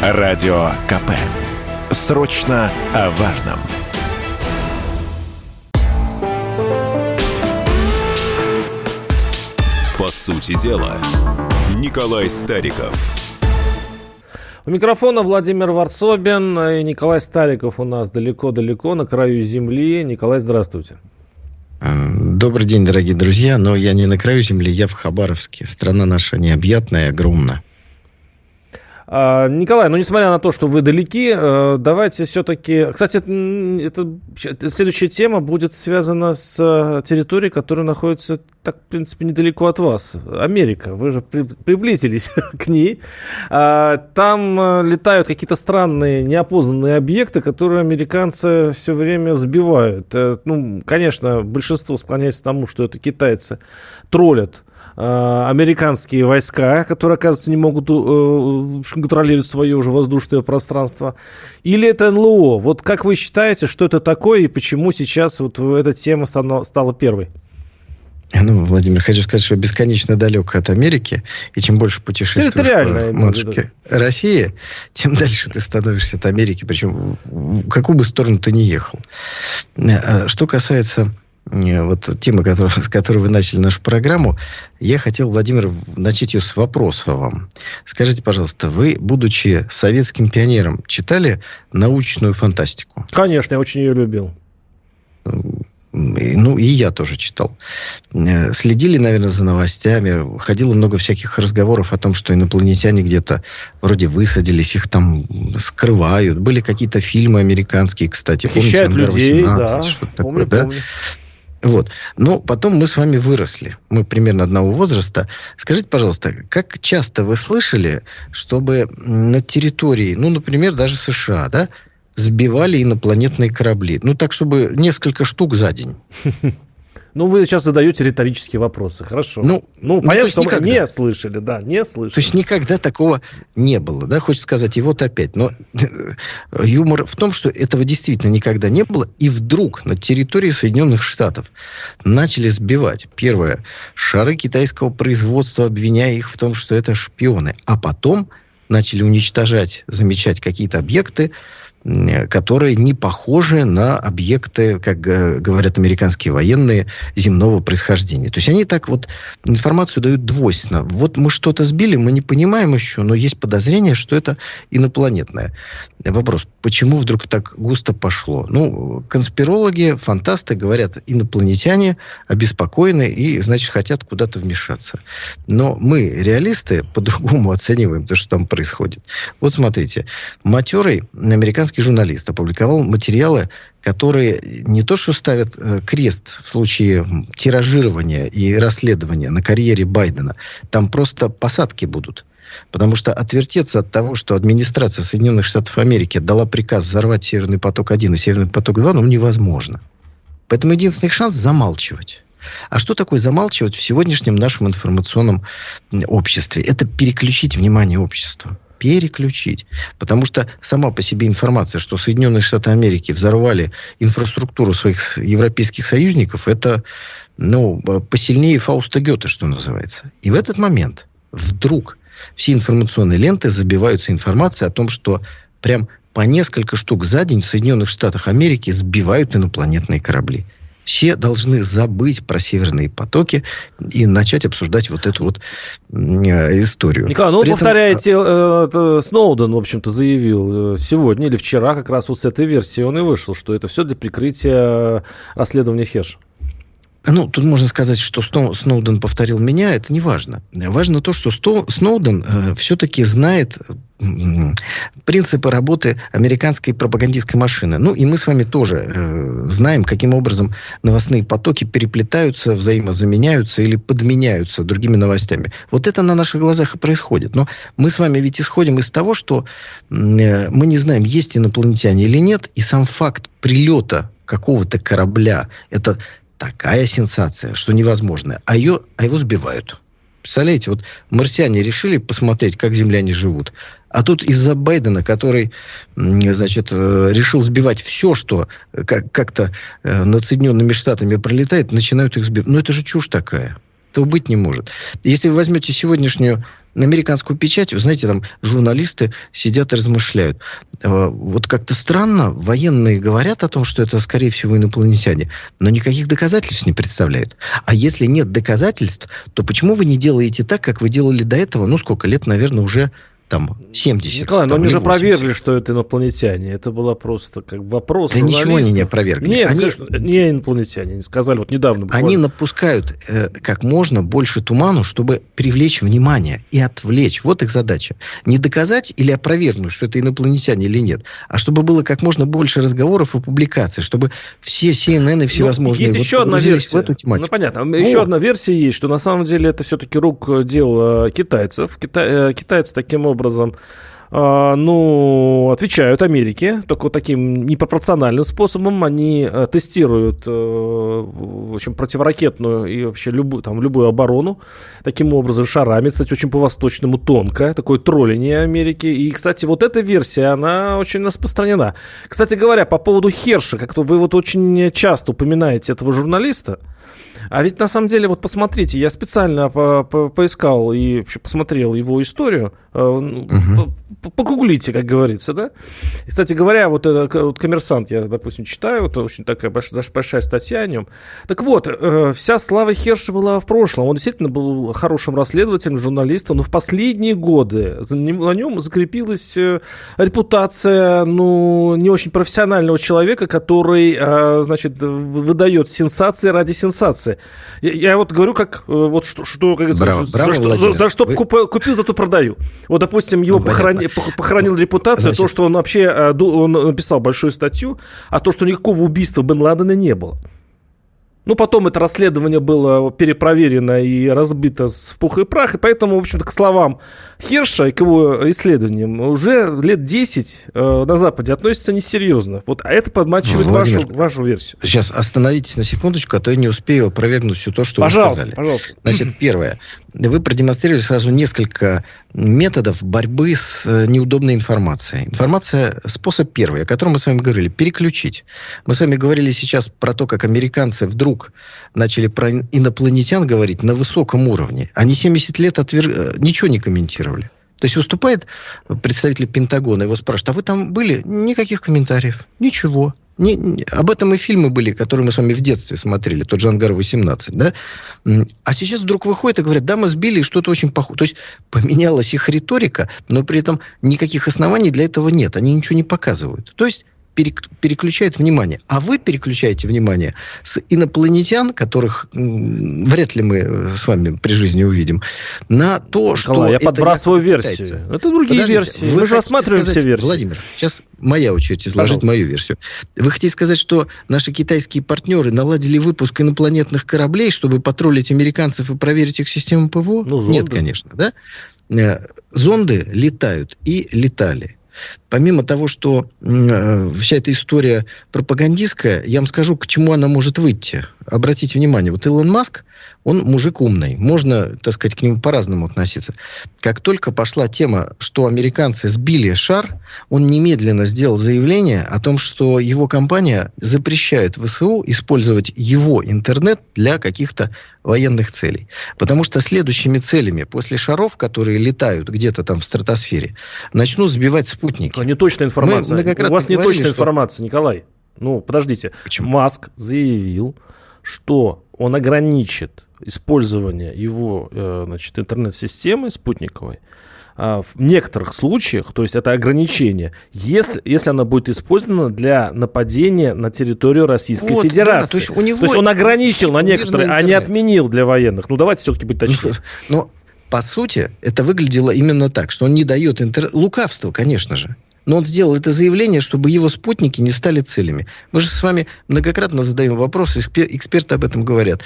Радио КП. Срочно о важном. По сути дела, Николай Стариков. У микрофона Владимир Варсобин и Николай Стариков у нас далеко-далеко, на краю земли. Николай, здравствуйте. Добрый день, дорогие друзья. Но я не на краю земли, я в Хабаровске. Страна наша необъятная, огромна. Николай, несмотря на то, что вы далеки, давайте все-таки... Кстати, следующая тема будет связана с территорией, которая находится, так, в принципе, недалеко от вас. Америка. Вы же приблизились к ней. Там летают какие-то странные, неопознанные объекты, которые американцы все время сбивают. Конечно, большинство склоняется к тому, что это китайцы троллят американские войска, которые, оказывается, не могут контролировать свое уже воздушное пространство. Или это НЛО? Вот как вы считаете, что это такое и почему сейчас вот эта тема стала первой? Владимир, хочу сказать, что бесконечно далек от Америки, и чем больше путешествуешь по матушке России, тем дальше ты становишься от Америки, причем в какую бы сторону ты ни ехал. Что касается темы, с которой вы начали нашу программу, я хотел, Владимир, начать ее с вопроса вам. Скажите, пожалуйста, вы, будучи советским пионером, читали научную фантастику? Конечно, я очень ее любил. И я тоже читал. Следили, наверное, за новостями. Ходило много всяких разговоров о том, что инопланетяне где-то вроде высадились, их там скрывают. Были какие-то фильмы американские, кстати. Похищают людей, да. Что-то такое, да? Вот. Но потом мы с вами выросли. Мы примерно одного возраста. Скажите, пожалуйста, как часто вы слышали, чтобы на территории, например, даже США, да, сбивали инопланетные корабли? Так, чтобы несколько штук за день. Вы сейчас задаете риторические вопросы. Хорошо. Понятно, что мы не слышали, да, не слышали. То есть никогда такого не было, да, хочется сказать, и вот опять. Но юмор в том, что этого действительно никогда не было, и вдруг на территории Соединенных Штатов начали сбивать, первое, шары китайского производства, обвиняя их в том, что это шпионы, а потом начали уничтожать, замечать какие-то объекты, которые не похожи на объекты, как говорят американские военные, земного происхождения. То есть они так вот информацию дают двойственно. Вот мы что-то сбили, мы не понимаем еще, но есть подозрение, что это инопланетное. Вопрос, почему вдруг так густо пошло? Конспирологи, фантасты говорят, инопланетяне обеспокоены и, значит, хотят куда-то вмешаться. Но мы, реалисты, по-другому оцениваем то, что там происходит. Вот смотрите, матерый американский журналист опубликовал материалы, которые не то что ставят крест в случае тиражирования и расследования на карьере Байдена, там просто посадки будут. Потому что отвертеться от того, что администрация Соединенных Штатов Америки дала приказ взорвать Северный поток-1 и Северный поток-2, невозможно. Поэтому единственный шанс – замалчивать. А что такое замалчивать в сегодняшнем нашем информационном обществе? Это переключить внимание общества. Переключить. Потому что сама по себе информация, что Соединенные Штаты Америки взорвали инфраструктуру своих европейских союзников, это, посильнее Фауста Гёте, что называется. И в этот момент вдруг все информационные ленты забиваются информацией о том, что прям по несколько штук за день в Соединенных Штатах Америки сбивают инопланетные корабли. Все должны забыть про северные потоки и начать обсуждать вот эту вот историю. Николай, повторяете, Сноуден, в общем-то, заявил сегодня или вчера, как раз вот с этой версии он и вышел, что это все для прикрытия расследования Херш. Тут можно сказать, что Сноуден повторил меня, это не важно. Важно то, что Сноуден все-таки знает принципы работы американской пропагандистской машины. И мы с вами тоже знаем, каким образом новостные потоки переплетаются, взаимозаменяются или подменяются другими новостями. Вот это на наших глазах и происходит. Но мы с вами ведь исходим из того, что мы не знаем, есть инопланетяне или нет, и сам факт прилета какого-то корабля – это такая сенсация, что невозможно. А его сбивают. Представляете, вот марсиане решили посмотреть, как земляне живут. А тут из-за Байдена, который, решил сбивать все, что как-то над Соединенными Штатами пролетает, начинают их сбивать. Это же чушь такая. Этого быть не может. Если вы возьмете сегодняшнюю американскую печать, вы знаете, там журналисты сидят и размышляют. Вот как-то странно, военные говорят о том, что это, скорее всего, инопланетяне, но никаких доказательств не представляют. А если нет доказательств, то почему вы не делаете так, как вы делали до этого, ну, сколько лет, наверное, уже... там 70. Николай, но там, они же 80. проверили, что это инопланетяне. Это было просто как вопрос. Да ничего они не опровергли. Нет, они, не инопланетяне. Они сказали вот недавно. Буквально. Они напускают как можно больше туману, чтобы привлечь внимание и отвлечь. Вот их задача. Не доказать или опровергнуть, что это инопланетяне или нет, а чтобы было как можно больше разговоров и публикаций, чтобы все CNN и всевозможные... Есть еще одна версия. В эту тематику. Ну, понятно. Еще одна версия есть, что на самом деле это все-таки рук дело китайцев. Китайцы таким образом отвечают Америке, только вот таким непропорциональным способом. Они тестируют, в общем, противоракетную и вообще любую оборону таким образом шарами, кстати, очень по-восточному тонко, такое тролление Америки. И, кстати, вот эта версия, она очень распространена. Кстати говоря, по поводу Херша, как-то вы вот очень часто упоминаете этого журналиста. А ведь на самом деле, вот посмотрите, я специально поискал и вообще посмотрел его историю. Погуглите, как говорится, да? И, кстати говоря, вот «Коммерсант» я, допустим, читаю, это очень такая большая статья о нем. Так вот, вся слава Херша была в прошлом. Он действительно был хорошим расследователем, журналистом, но в последние годы на нем закрепилась репутация, не очень профессионального человека, который, значит, выдает сенсации ради сенсации. Я вот говорю, как вот что как за что купил, зато продаю. Вот, допустим, его похоронила репутация, то, что он вообще он написал большую статью, а то, что никакого убийства Бен Ладена не было. Потом это расследование было перепроверено и разбито в пух и прах, и поэтому, в общем-то, к словам Херша и к его исследованиям уже лет 10 на Западе относятся несерьезно. А это подмачивает вашу версию. Сейчас остановитесь на секундочку, а то я не успею опровергнуть все то, что вы сказали. Пожалуйста. Значит, первое. Вы продемонстрировали сразу несколько методов борьбы с неудобной информацией. Способ первый, о котором мы с вами говорили, переключить. Мы с вами говорили сейчас про то, как американцы вдруг начали про инопланетян говорить на высоком уровне. Они 70 лет ничего не комментировали. То есть выступает представитель Пентагона, его спрашивают, а вы там были? Никаких комментариев. Ничего. Об этом и фильмы были, которые мы с вами в детстве смотрели, тот же «Ангар-18», да? А сейчас вдруг выходят и говорят, да, мы сбили что-то очень похоже. То есть поменялась их риторика, но при этом никаких оснований для этого нет. Они ничего не показывают. То есть переключают внимание. А вы переключаете внимание с инопланетян, которых вряд ли мы с вами при жизни увидим, на то, что... Я подбрасываю версию. Это другие версии. Мы же рассматриваем все версии. Владимир, сейчас моя очередь изложить мою версию. Вы хотите сказать, что наши китайские партнеры наладили выпуск инопланетных кораблей, чтобы потроллить американцев и проверить их систему ПВО? Нет, конечно. Да? Зонды летают и летали. Помимо того, что вся эта история пропагандистская, я вам скажу, к чему она может выйти. Обратите внимание, вот Илон Маск, он мужик умный. Можно, так сказать, к нему по-разному относиться. Как только пошла тема, что американцы сбили шар, он немедленно сделал заявление о том, что его компания запрещает ВСУ использовать его интернет для каких-то военных целей. Потому что следующими целями после шаров, которые летают где-то там в стратосфере, начнут сбивать спутники. Неточная информация. У вас неточная информация, Николай. Подождите. Почему? Маск заявил, что он ограничит использование его интернет-системы спутниковой в некоторых случаях, то есть это ограничение, если она будет использована для нападения на территорию Российской Федерации. Да, то есть он ограничил на некоторые, а не отменил для военных. Давайте все-таки быть точнее. Но по сути это выглядело именно так, что он не дает лукавство, конечно же. Но он сделал это заявление, чтобы его спутники не стали целями. Мы же с вами многократно задаем вопросы, эксперты об этом говорят.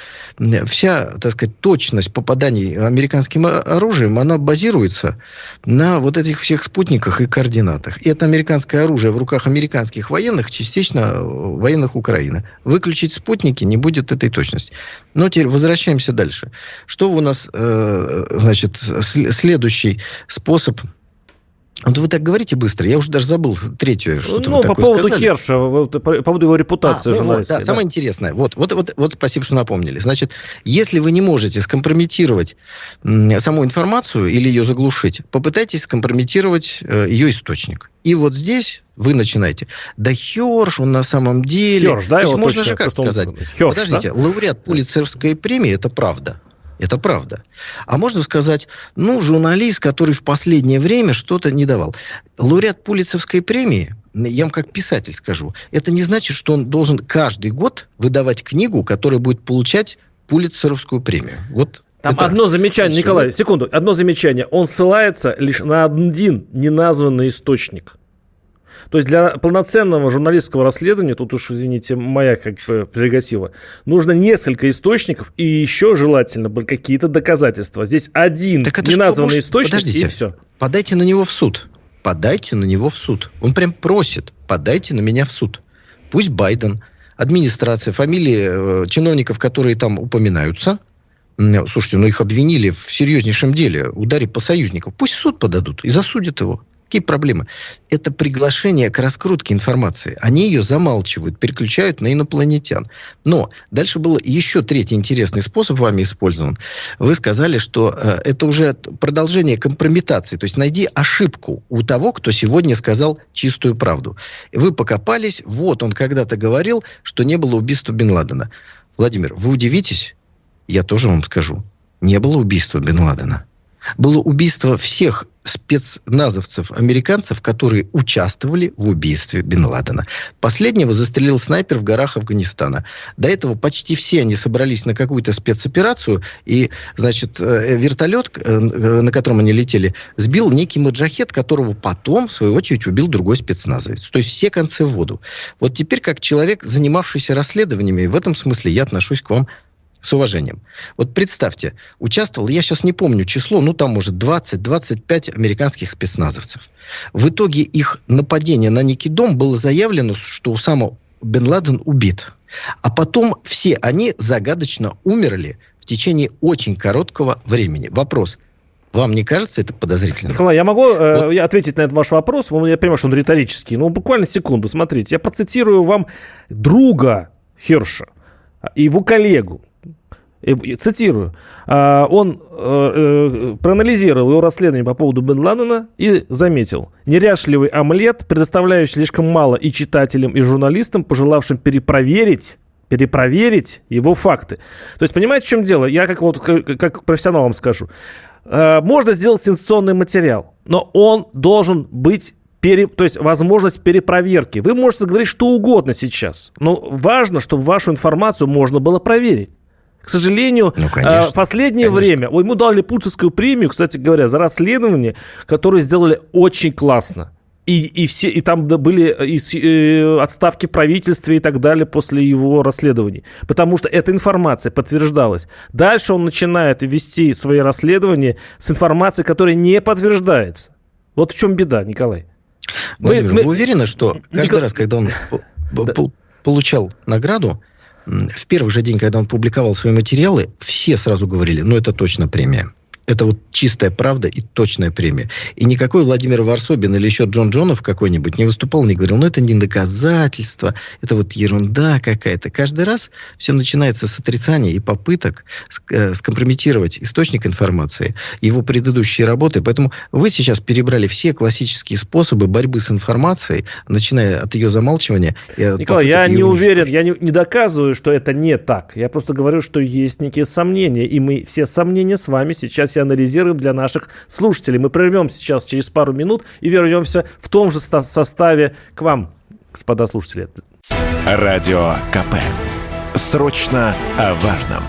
Вся, так сказать, точность попаданий американским оружием, она базируется на вот этих всех спутниках и координатах. И это американское оружие в руках американских военных, частично военных Украины. Выключить спутники не будет этой точности. Но теперь возвращаемся дальше. Что у нас, следующий способ Вот вы так говорите быстро, я уже даже забыл третье, что-то вы такое сказали. По поводу Херша, по поводу его репутации журналистской. Да, самое интересное. Вот, спасибо, что напомнили. Значит, если вы не можете скомпрометировать саму информацию или ее заглушить, попытайтесь скомпрометировать ее источник. И вот здесь вы начинаете. Да Херш, он на самом деле... Херш, да, его можно точно, же как сказать? Херш, подождите, да? Лауреат Пулитцеровской премии, это правда. Это правда. А можно сказать, журналист, который в последнее время что-то не давал. Лауреат Пулитцеровской премии, я вам как писатель скажу, это не значит, что он должен каждый год выдавать книгу, которая будет получать Пулитцеровскую премию. Вот. Там одно замечание, Николай, секунду, одно замечание. Он ссылается лишь на один неназванный источник. То есть для полноценного журналистского расследования, тут уж, извините, моя прерогатива, нужно несколько источников и еще желательно какие-то доказательства. Здесь один неназванный источник, подождите, и все. Подайте на него в суд. Подайте на него в суд. Он прям просит, подайте на меня в суд. Пусть Байден, администрация, фамилии чиновников, которые там упоминаются. Слушайте, их обвинили в серьезнейшем деле, ударе по союзникам. Пусть в суд подадут и засудят его. Какие проблемы? Это приглашение к раскрутке информации. Они ее замалчивают, переключают на инопланетян. Но дальше был еще третий интересный способ вами использован. Вы сказали, что это уже продолжение компрометации. То есть найди ошибку у того, кто сегодня сказал чистую правду. И вы покопались. Вот он когда-то говорил, что не было убийства Бен Ладена. Владимир, вы удивитесь? Я тоже вам скажу. Не было убийства Бен Ладена. Было убийство всех спецназовцев, американцев, которые участвовали в убийстве Бен Ладена. Последнего застрелил снайпер в горах Афганистана. До этого почти все они собрались на какую-то спецоперацию, и, значит, вертолет, на котором они летели, сбил некий маджахед, которого потом, в свою очередь, убил другой спецназовец. То есть все концы в воду. Вот теперь, как человек, занимавшийся расследованиями, в этом смысле я отношусь к вам с уважением. Вот представьте, участвовал, я сейчас не помню число, там, может, 20-25 американских спецназовцев. В итоге их нападение на некий дом было заявлено, что Усама Бен Ладен убит. А потом все они загадочно умерли в течение очень короткого времени. Вопрос. Вам не кажется это подозрительным? Николай, я могу ответить на этот ваш вопрос? Я понимаю, что он риторический. Буквально секунду. Смотрите, я процитирую вам друга Херша и его коллегу. Цитирую. Он проанализировал его расследование по поводу Бен Ладена и заметил: неряшливый омлет, предоставляющий слишком мало и читателям, и журналистам, пожелавшим перепроверить его факты. То есть, понимаете, в чем дело? Я как профессионал вам скажу. Можно сделать сенсационный материал, но он должен быть то есть возможность перепроверки. Вы можете говорить что угодно сейчас, но важно, чтобы вашу информацию можно было проверить. К сожалению, в последнее время ему дали Пулитцеровскую премию, кстати говоря, за расследование, которое сделали очень классно. И там были отставки в правительстве и так далее после его расследований. Потому что эта информация подтверждалась. Дальше он начинает вести свои расследования с информацией, которая не подтверждается. Вот в чем беда, Николай. Владимир, вы уверены, что каждый раз, когда он получал награду, в первый же день, когда он публиковал свои материалы, все сразу говорили, это точно премия. Это вот чистая правда и точная премия. И никакой Владимир Варсобин или еще Джон Джонов какой-нибудь не выступал, не говорил, это не доказательство, это вот ерунда какая-то. Каждый раз все начинается с отрицания и попыток скомпрометировать источник информации, его предыдущие работы. Поэтому вы сейчас перебрали все классические способы борьбы с информацией, начиная от ее замалчивания. Николай, я не уверен, я не доказываю, что это не так. Я просто говорю, что есть некие сомнения, и мы все сомнения с вами сейчас анализируем для наших слушателей. Мы прервемся сейчас через пару минут и вернемся в том же составе к вам, господа слушатели. Радио КП. Срочно о важном.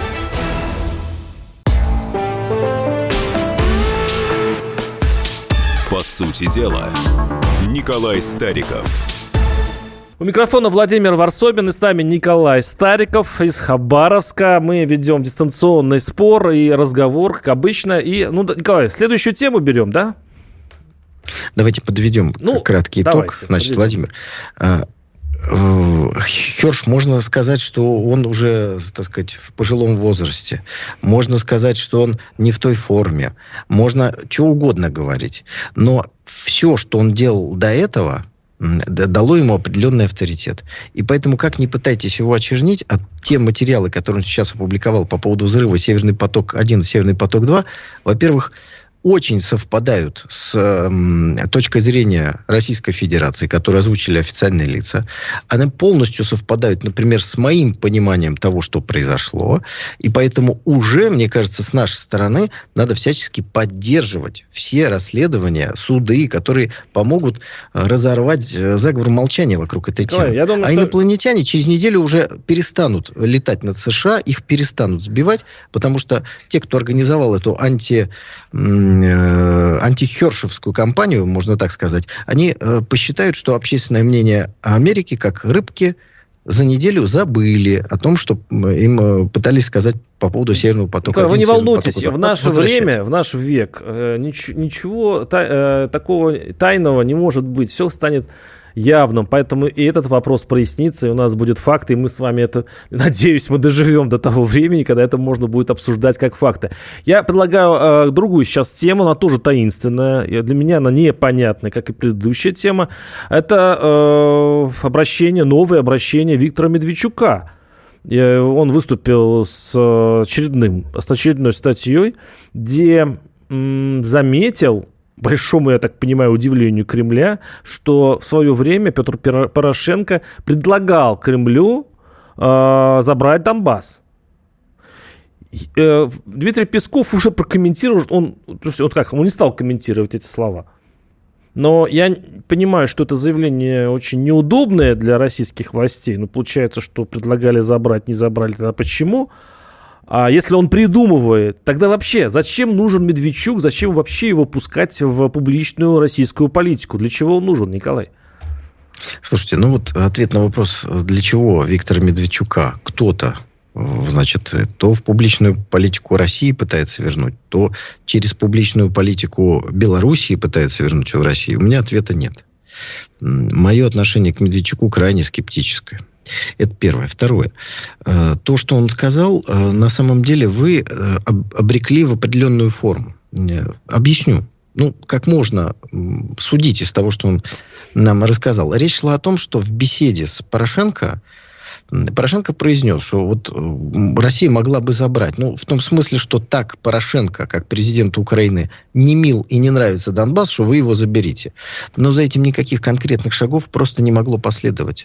По сути дела, Николай Стариков. У микрофона Владимир Варсобин и с нами Николай Стариков из Хабаровска. Мы ведем дистанционный спор и разговор, как обычно. И, Николай, следующую тему берем, да? Давайте подведем краткий итог. Значит, Владимир, Херш, можно сказать, что он уже, так сказать, в пожилом возрасте. Можно сказать, что он не в той форме. Можно что угодно говорить. Но все, что он делал до этого, дало ему определенный авторитет. И поэтому, как ни пытайтесь его очернить, а те материалы, которые он сейчас опубликовал по поводу взрыва «Северный поток-1» и «Северный поток-2», во-первых, очень совпадают с точкой зрения Российской Федерации, которую озвучили официальные лица. Они полностью совпадают, например, с моим пониманием того, что произошло. И поэтому уже, мне кажется, с нашей стороны надо всячески поддерживать все расследования, суды, которые помогут разорвать заговор молчания вокруг этой темы. Я думаю, инопланетяне через неделю уже перестанут летать над США, их перестанут сбивать, потому что те, кто организовал эту антихершевскую кампанию, можно так сказать, они посчитают, что общественное мнение Америки, как рыбки, за неделю забыли о том, что им пытались сказать по поводу Северного потока. Николай, вы не волнуйтесь, в наше время, в наш век ничего такого тайного не может быть. Все станет явным, поэтому и этот вопрос прояснится, и у нас будет факты, и мы с вами это, надеюсь, мы доживем до того времени, когда это можно будет обсуждать как факты. Я предлагаю другую сейчас тему, она тоже таинственная, для меня она непонятная, как и предыдущая тема. Это новое обращение Виктора Медведчука. Он выступил с очередной статьей, где заметил, большому, я так понимаю, удивлению Кремля, что в свое время Петр Порошенко предлагал Кремлю забрать Донбасс. Дмитрий Песков уже прокомментировал, он не стал комментировать эти слова. Но я понимаю, что это заявление очень неудобное для российских властей. Но получается, что предлагали забрать, не забрали, тогда почему? А если он придумывает, тогда вообще зачем нужен Медведчук, зачем вообще его пускать в публичную российскую политику? Для чего он нужен, Николай? Слушайте, ответ на вопрос, для чего Виктора Медведчука кто-то, значит, то в публичную политику России пытается вернуть, то через публичную политику Белоруссии пытается вернуть в Россию, у меня ответа нет. Мое отношение к Медведчуку крайне скептическое. Это первое. Второе. То, что он сказал, на самом деле вы обрекли в определенную форму. Объясню. Как можно судить из того, что он нам рассказал. Речь шла о том, что в беседе с Порошенко произнес, что Россия могла бы забрать. В том смысле, что так Порошенко, как президент Украины, не мил и не нравится Донбасс, что вы его заберите. Но за этим никаких конкретных шагов просто не могло последовать.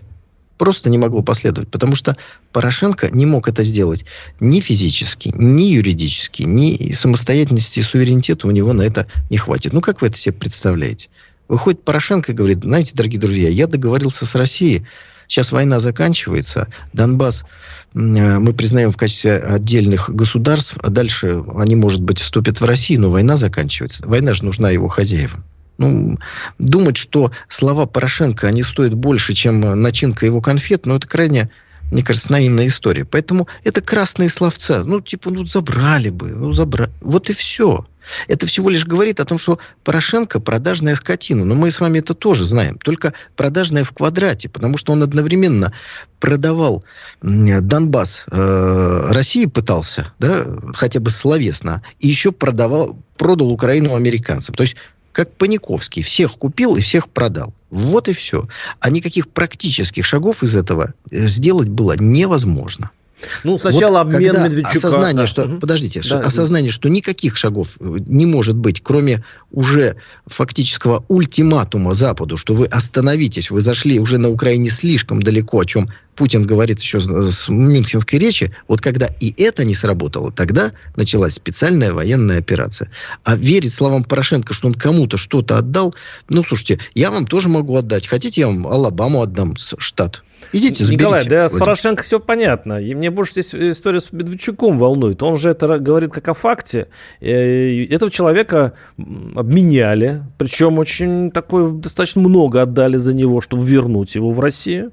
Потому что Порошенко не мог это сделать ни физически, ни юридически, ни самостоятельности и суверенитета у него на это не хватит. Как вы это себе представляете? Выходит Порошенко и говорит: знаете, дорогие друзья, я договорился с Россией, сейчас война заканчивается, Донбасс мы признаем в качестве отдельных государств, а дальше они, может быть, вступят в Россию, но война заканчивается. Война же нужна его хозяевам. Думать, что слова Порошенко, они стоят больше, чем начинка его конфет, это крайне, мне кажется, наивная история. Поэтому это красные словца. Забрали бы, забрали. Вот и все. Это всего лишь говорит о том, что Порошенко продажная скотина. Но мы с вами это тоже знаем. Только продажная в квадрате. Потому что он одновременно продавал Донбасс России пытался, хотя бы словесно. И еще продал Украину американцам. То есть как Паниковский. Всех купил и всех продал. Вот и все. А никаких практических шагов из этого сделать было невозможно. Сначала обмен Медведчука. Осознание, осознание, что никаких шагов не может быть, кроме уже фактического ультиматума Западу, что вы остановитесь, вы зашли уже на Украине слишком далеко, о чем Путин говорит еще с мюнхенской речи. Когда и это не сработало, тогда началась специальная военная операция. А верить словам Порошенко, что он кому-то что-то отдал, слушайте, я вам тоже могу отдать. Хотите, я вам Алабаму отдам, штат? Идите, заберите. Николай, с Порошенко все понятно. И мне больше здесь история с Медведчуком волнует. Он же это говорит как о факте. Этого человека обменяли. Причем достаточно много отдали за него, чтобы вернуть его в Россию.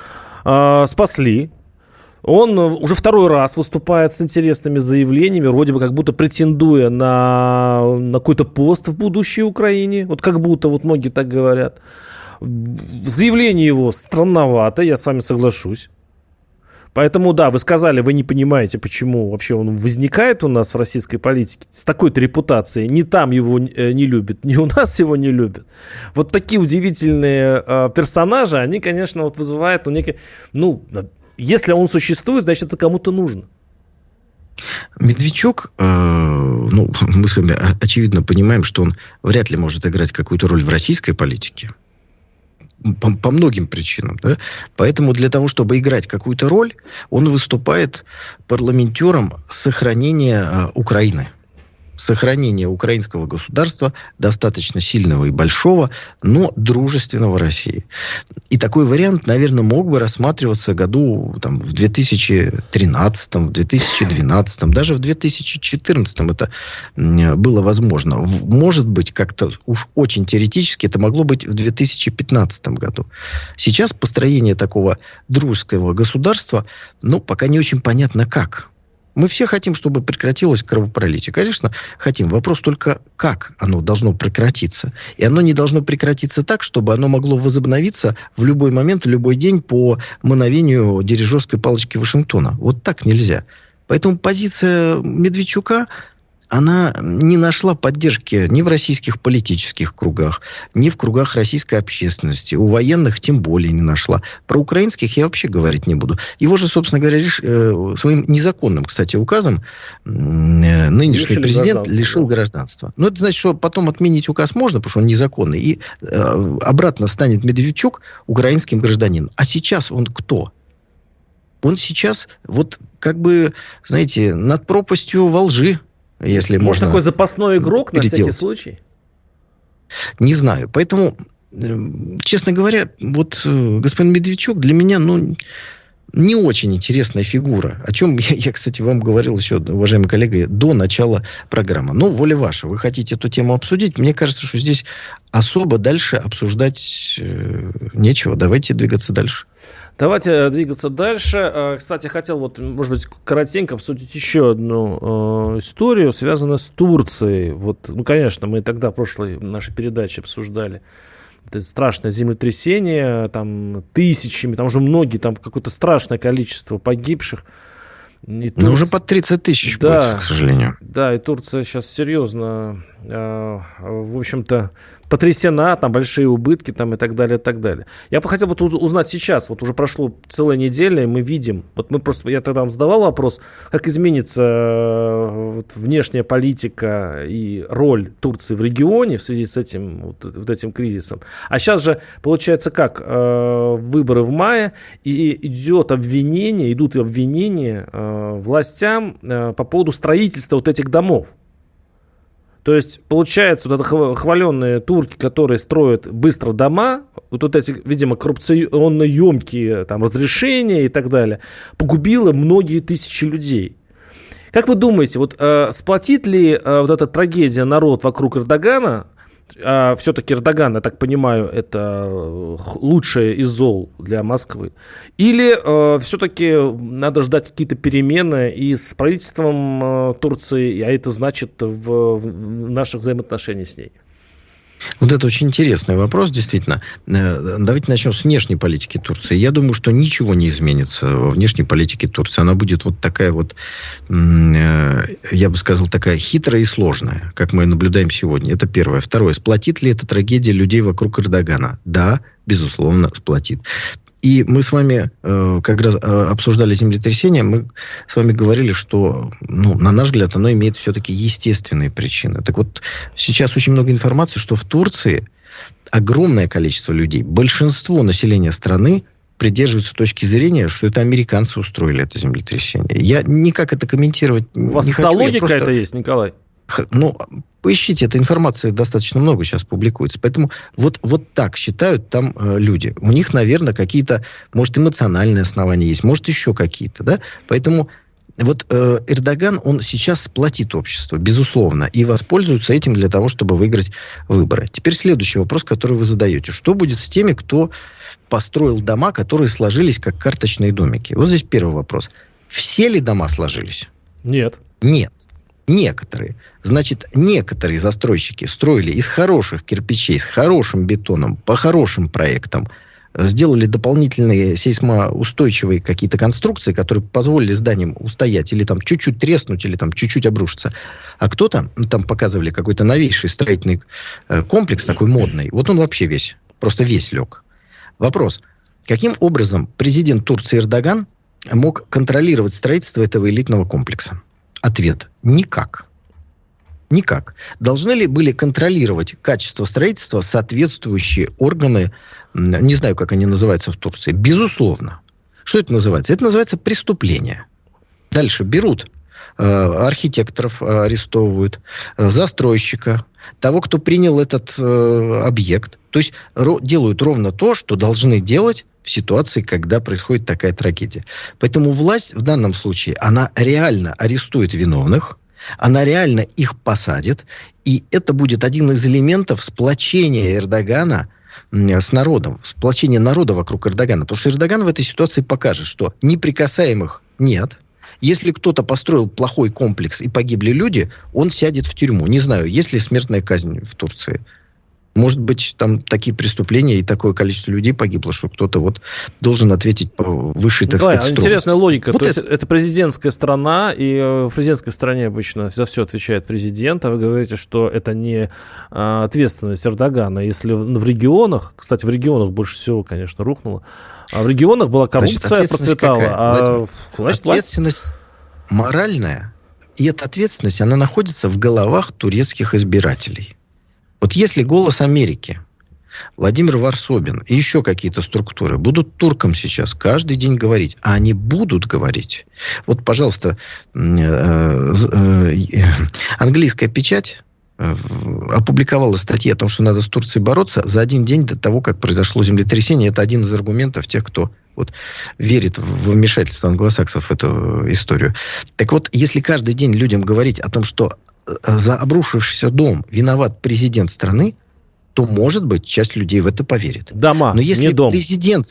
Спасли. Он уже второй раз выступает с интересными заявлениями, вроде бы как будто претендуя на какой-то пост в будущей Украине. Как будто, многие так говорят. Заявление его странновато, я с вами соглашусь. Поэтому, да, вы сказали, вы не понимаете, почему вообще он возникает у нас в российской политике с такой-то репутацией. Ни там его не любят, ни у нас его не любят. Вот такие удивительные персонажи, они, конечно, вот вызывают некий... если он существует, значит, это кому-то нужно. Медведчук, мы с вами очевидно понимаем, что он вряд ли может играть какую-то роль в российской политике. По многим причинам. Да? Поэтому для того, чтобы играть какую-то роль, он выступает парламентером сохранения Украины. Сохранения украинского государства, достаточно сильного и большого, но дружественного России. И такой вариант, наверное, мог бы рассматриваться году в 2013, в 2012, даже в 2014 это было возможно. Может быть, как-то уж очень теоретически это могло быть в 2015 году. Сейчас построение такого дружеского государства, пока не очень понятно как. Мы все хотим, чтобы прекратилось кровопролитие. Конечно, хотим. Вопрос только, как оно должно прекратиться. И оно не должно прекратиться так, чтобы оно могло возобновиться в любой момент, в любой день по мановению дирижерской палочки Вашингтона. Вот так нельзя. Поэтому позиция Медведчука, она не нашла поддержки ни в российских политических кругах, ни в кругах российской общественности. У военных тем более не нашла. Про украинских я вообще говорить не буду. Его же, собственно говоря, своим незаконным, кстати, указом нынешний президент лишил гражданства. Но это значит, что потом отменить указ можно, потому что он незаконный. И обратно станет Медведчук украинским гражданином. А сейчас он кто? Он сейчас над пропастью во лжи. Если может, такой запасной игрок на всякий случай? Не знаю. Поэтому, честно говоря, господин Медведчук для меня, не очень интересная фигура. О чем я, кстати, вам говорил еще, уважаемый коллега, до начала программы. Воля ваша. Вы хотите эту тему обсудить? Мне кажется, что здесь особо дальше обсуждать нечего. Давайте двигаться дальше. Давайте двигаться дальше. Кстати, хотел, может быть, коротенько обсудить еще одну историю, связанную с Турцией. Конечно, мы тогда в прошлой нашей передаче обсуждали это страшное землетрясение, там тысячами, там уже многие, там какое-то страшное количество погибших. Уже под 30 тысяч будет, к сожалению. Да, и Турция сейчас серьезно, в общем-то, потрясена, там большие убытки там, и так далее, и так далее. Я бы хотел узнать сейчас, уже прошло целая неделя, и мы видим, я тогда вам задавал вопрос, как изменится внешняя политика и роль Турции в регионе в связи с этим, этим кризисом. А сейчас же, получается, как выборы в мае, и идут обвинения властям по поводу строительства этих домов. То есть, получается, это хваленные турки, которые строят быстро дома, эти, видимо, коррупционно емкие разрешения и так далее, погубило многие тысячи людей. Как вы думаете, сплотит ли эта трагедия народ вокруг Эрдогана? Все-таки Эрдоган, я так понимаю, это лучшее из зол для Москвы. Или все-таки надо ждать какие-то перемены и с правительством Турции, а это значит в наших взаимоотношениях с ней? Это очень интересный вопрос, действительно. Давайте начнем с внешней политики Турции. Я думаю, что ничего не изменится во внешней политике Турции. Она будет такая я бы сказал, такая хитрая и сложная, как мы наблюдаем сегодня. Это первое. Второе. Сплотит ли эта трагедия людей вокруг Эрдогана? Да, безусловно, сплотит. И мы с вами, как раз обсуждали землетрясение, мы с вами говорили, что, на наш взгляд, оно имеет все-таки естественные причины. Так вот, сейчас очень много информации, что в Турции огромное количество людей, большинство населения страны придерживаются точки зрения, что это американцы устроили это землетрясение. Я никак это комментировать не хочу. У вас социология какая-то есть, Николай? Поищите, этой информации достаточно много сейчас публикуется. Поэтому вот так считают там люди. У них, наверное, какие-то, может, эмоциональные основания есть, может, еще какие-то, да? Поэтому Эрдоган, он сейчас сплотит общество, безусловно, и воспользуется этим для того, чтобы выиграть выборы. Теперь следующий вопрос, который вы задаете. Что будет с теми, кто построил дома, которые сложились как карточные домики? Вот здесь первый вопрос. Все ли дома сложились? Нет. Нет. Некоторые. Значит, некоторые застройщики строили из хороших кирпичей, с хорошим бетоном, по хорошим проектам, сделали дополнительные сейсмоустойчивые какие-то конструкции, которые позволили зданиям устоять, или там чуть-чуть треснуть, или там чуть-чуть обрушиться. А кто-то, там показывали какой-то новейший строительный комплекс, такой модный, вот он вообще просто весь лег. Вопрос. Каким образом президент Турции Эрдоган мог контролировать строительство этого элитного комплекса? Ответ. Никак. Никак. Должны ли были контролировать качество строительства соответствующие органы, не знаю, как они называются в Турции? Безусловно. Что это называется? Это называется преступление. Дальше берут архитекторов, арестовывают, застройщика, того, кто принял этот объект. То есть делают ровно то, что должны делать в ситуации, когда происходит такая трагедия. Поэтому власть в данном случае, она реально арестует виновных, она реально их посадит, и это будет один из элементов сплочения Эрдогана с народом, сплочения народа вокруг Эрдогана. Потому что Эрдоган в этой ситуации покажет, что неприкасаемых нет. Если кто-то построил плохой комплекс и погибли люди, он сядет в тюрьму. Не знаю, есть ли смертная казнь в Турции. Может быть, там такие преступления и такое количество людей погибло, что кто-то вот должен ответить по высшей, так сказать, строгости. Интересная логика. Вот То есть это президентская страна, и в президентской стране обычно за все отвечает президент, а вы говорите, что это не ответственность Эрдогана. Если в регионах, кстати, в регионах больше всего, конечно, рухнуло, а в регионах была коррупция, процветала. Ответственность моральная, и эта ответственность, она находится в головах турецких избирателей. Вот если «Голос Америки», Владимир Варсобин и еще какие-то структуры будут туркам сейчас каждый день говорить, а они будут говорить. Вот, пожалуйста, английская печать опубликовала статьи о том, что надо с Турцией бороться за один день до того, как произошло землетрясение. Это один из аргументов тех, кто вот верит в вмешательство англосаксов в эту историю. Так вот, если каждый день людям говорить о том, что за обрушившийся дом виноват президент страны, то, может быть, часть людей в это поверит. Дома, но если не дом. президент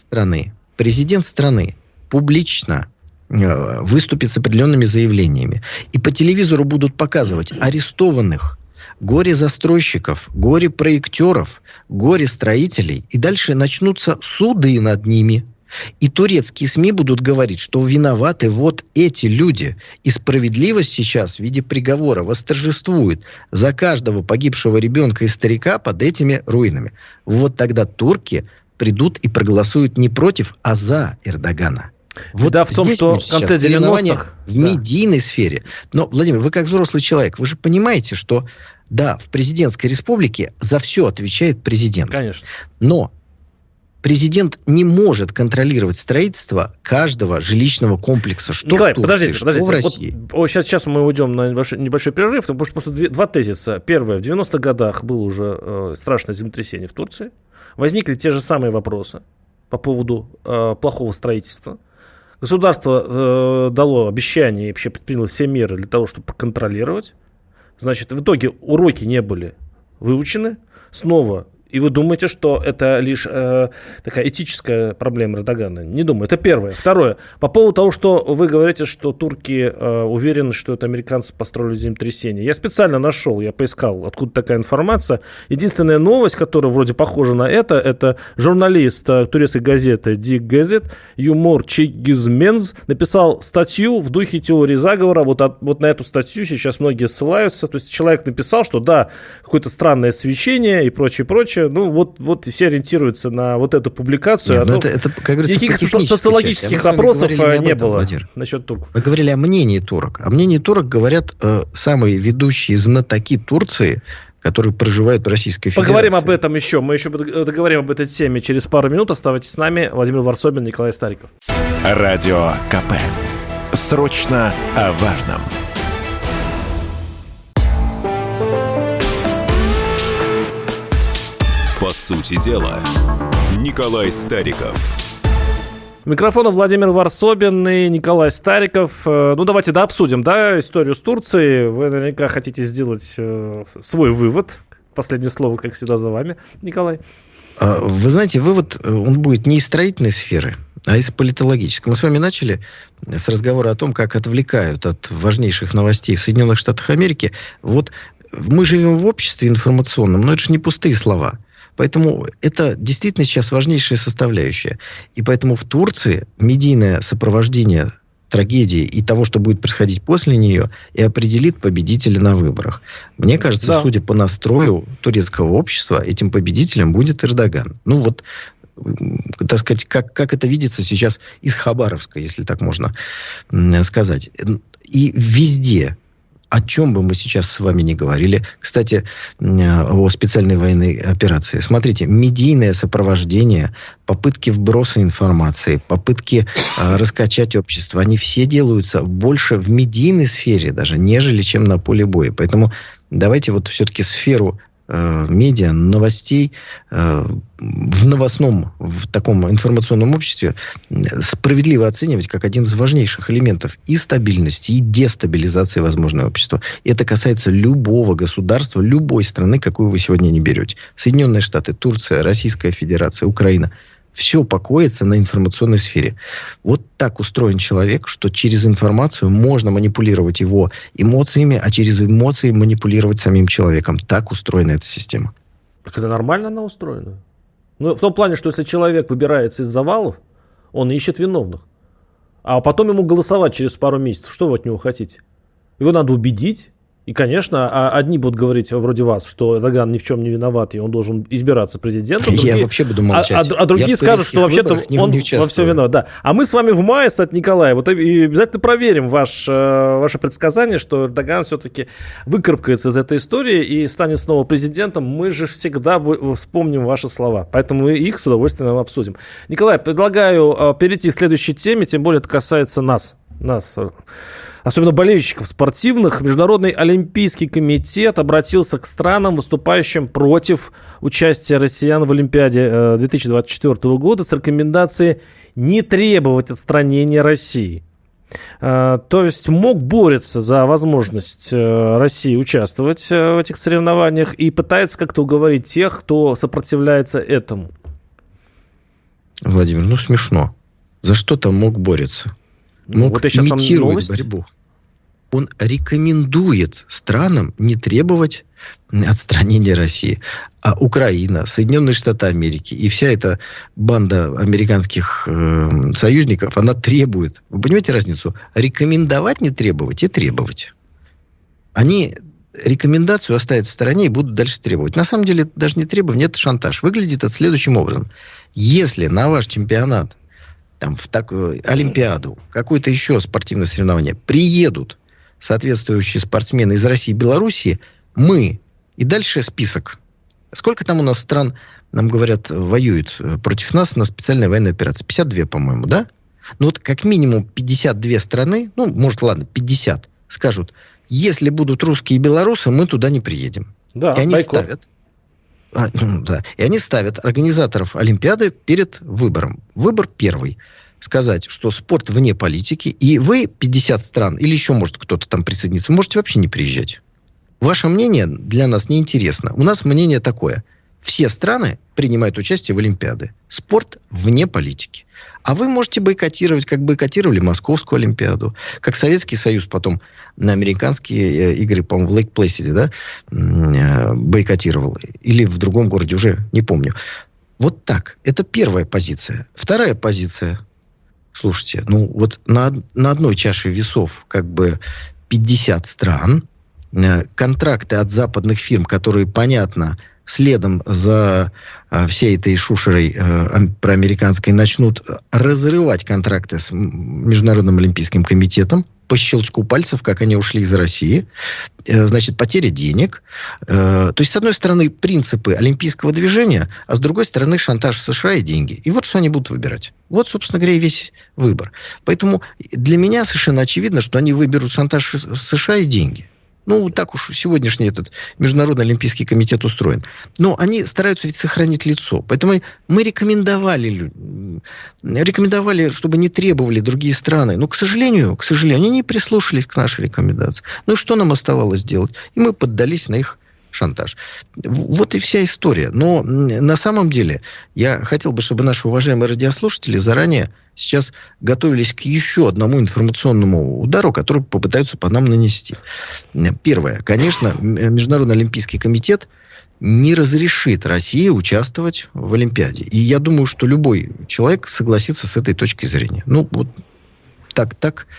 страны публично выступит с определенными заявлениями, и по телевизору будут показывать арестованных горе-застройщиков, горе-проектеров, горе-строителей, и дальше начнутся суды над ними. И турецкие СМИ будут говорить, что виноваты вот эти люди. И справедливость сейчас в виде приговора восторжествует за каждого погибшего ребенка и старика под этими руинами. Вот тогда турки придут и проголосуют не против, а за Эрдогана. Вот да, в том, что в конце 90-х... В медийной сфере. Но, Владимир, вы как взрослый человек, вы же понимаете, что да, в президентской республике за все отвечает президент. Конечно. Но президент не может контролировать строительство каждого жилищного комплекса. Что Николай, в Турции, подождите. в России. Вот сейчас мы уйдем на небольшой перерыв. Потому что просто два тезиса. Первое. В 90-х годах было уже страшное землетрясение в Турции. Возникли те же самые вопросы по поводу плохого строительства. Государство дало обещание и вообще предприняло все меры для того, чтобы контролировать. Значит, в итоге уроки не были выучены. Снова. И вы думаете, что это лишь такая этическая проблема Эрдогана? Не думаю. Это первое. Второе. По поводу того, что вы говорите, что турки уверены, что это американцы построили землетрясение. Я специально нашел, я поискал, откуда такая информация. Единственная новость, которая вроде похожа на это журналист турецкой газеты Die Gazette Юмор Чигизменз написал статью в духе теории заговора. Вот на эту статью сейчас многие ссылаются. То есть человек написал, что да, какое-то странное свечение и прочее. Ну, вот все ориентируются на вот эту публикацию. Нет, это, как говорится, никаких социологических вопросов не было насчет турков. Мы говорили о мнении турок. О мнении турок говорят самые ведущие знатоки Турции, которые проживают в Российской Федерации. Поговорим об этом еще. Мы еще договорим об этой теме через пару минут. Оставайтесь с нами. Владимир Варсобин, Николай Стариков. Радио КП. Срочно о важном. По сути дела, Николай Стариков. Микрофон Владимир Варсобин и Николай Стариков. Ну, давайте обсудим, историю с Турцией. Вы наверняка хотите сделать свой вывод. Последнее слово, как всегда, за вами, Николай. Вы знаете, вывод, он будет не из строительной сферы, а из политологического. Мы с вами начали с разговора о том, как отвлекают от важнейших новостей в Соединенных Штатах Америки. Вот мы живем в обществе информационном, но это же не пустые слова. Поэтому это действительно сейчас важнейшая составляющая. И поэтому в Турции медийное сопровождение трагедии и того, что будет происходить после нее, и определит победителя на выборах. Мне кажется, судя по настрою турецкого общества, этим победителем будет Эрдоган. Ну вот, так сказать, как это видится сейчас из Хабаровска, если так можно сказать. И везде, о чем бы мы сейчас с вами ни говорили, кстати, о специальной военной операции. Смотрите, медийное сопровождение, попытки вброса информации, попытки раскачать общество, они все делаются больше в медийной сфере даже, нежели чем на поле боя. Поэтому давайте вот все-таки сферу медиа, новостей в новостном, в таком информационном обществе справедливо оценивать как один из важнейших элементов и стабильности, и дестабилизации возможного общества. И это касается любого государства, любой страны, какую вы сегодня не берете. Соединенные Штаты, Турция, Российская Федерация, Украина. Все покоится на информационной сфере. Вот так устроен человек, что через информацию можно манипулировать его эмоциями, а через эмоции манипулировать самим человеком. Так устроена эта система. Так это нормально она устроена? Ну, в том плане, что если человек выбирается из завалов, он ищет виновных. А потом ему голосовать через пару месяцев. Что вы от него хотите? Его надо убедить. И, конечно, одни будут говорить вроде вас, что Эрдоган ни в чем не виноват, и он должен избираться президентом. Я вообще буду молчать. А другие скажут, что вообще-то он во всем виноват. Да. А мы с вами в мае, кстати, Николай, вот обязательно проверим ваше предсказание, что Эрдоган все-таки выкарабкается из этой истории и станет снова президентом. Мы же всегда вспомним ваши слова. Поэтому мы их с удовольствием обсудим. Николай, предлагаю перейти к следующей теме, тем более это касается нас, особенно болельщиков спортивных. Международный олимпийский комитет обратился к странам, выступающим против участия россиян в Олимпиаде 2024 года, с рекомендацией не требовать отстранения России. То есть МОК борется за возможность России участвовать в этих соревнованиях и пытается как-то уговорить тех, кто сопротивляется этому. Владимир, смешно. За что там МОК борется? МОК имитирует борьбу. Он рекомендует странам не требовать отстранения России. А Украина, Соединенные Штаты Америки и вся эта банда американских союзников, она требует. Вы понимаете разницу? Рекомендовать не требовать и требовать. Они рекомендацию оставят в стороне и будут дальше требовать. На самом деле, это даже не требование, это шантаж. Выглядит это следующим образом. Если на ваш чемпионат, в такую Олимпиаду, какое-то еще спортивное соревнование приедут соответствующие спортсмены из России и Белоруссии, мы, и дальше список. Сколько там у нас стран, нам говорят, воюют против нас на специальной военной операции? 52, по-моему, да? Ну вот как минимум 52 страны, 50, скажут, если будут русские и белорусы, мы туда не приедем. Да, и они ставят. И они ставят организаторов Олимпиады перед выбором. Выбор первый. Сказать, что спорт вне политики, и вы, 50 стран, или еще, может, кто-то там присоединится, можете вообще не приезжать. Ваше мнение для нас неинтересно. У нас мнение такое. Все страны принимают участие в Олимпиаде. Спорт вне политики. А вы можете бойкотировать, как бойкотировали Московскую Олимпиаду, как Советский Союз потом на американские игры, по-моему, в Лейк-Плэсиде, да, бойкотировал. Или в другом городе, уже не помню. Вот так. Это первая позиция. Вторая позиция. Слушайте, на одной чаше весов 50 стран, контракты от западных фирм, которые, понятно, следом за всей этой шушерой проамериканской начнут разрывать контракты с Международным Олимпийским комитетом по щелчку пальцев, как они ушли из России. Значит, потеря денег. То есть, с одной стороны, принципы олимпийского движения, а с другой стороны, шантаж США и деньги. И вот что они будут выбирать. Вот, собственно говоря, и весь выбор. Поэтому для меня совершенно очевидно, что они выберут шантаж США и деньги. Так уж сегодняшний этот Международный Олимпийский комитет устроен. Но они стараются ведь сохранить лицо. Поэтому мы рекомендовали, чтобы не требовали другие страны. Но, к сожалению, они не прислушались к нашей рекомендации. И что нам оставалось делать? И мы поддались на их шантаж. Вот и вся история. Но на самом деле я хотел бы, чтобы наши уважаемые радиослушатели заранее сейчас готовились к еще одному информационному удару, который попытаются по нам нанести. Первое. Конечно, Международный олимпийский комитет не разрешит России участвовать в Олимпиаде. И я думаю, что любой человек согласится с этой точки зрения. Ну, вот так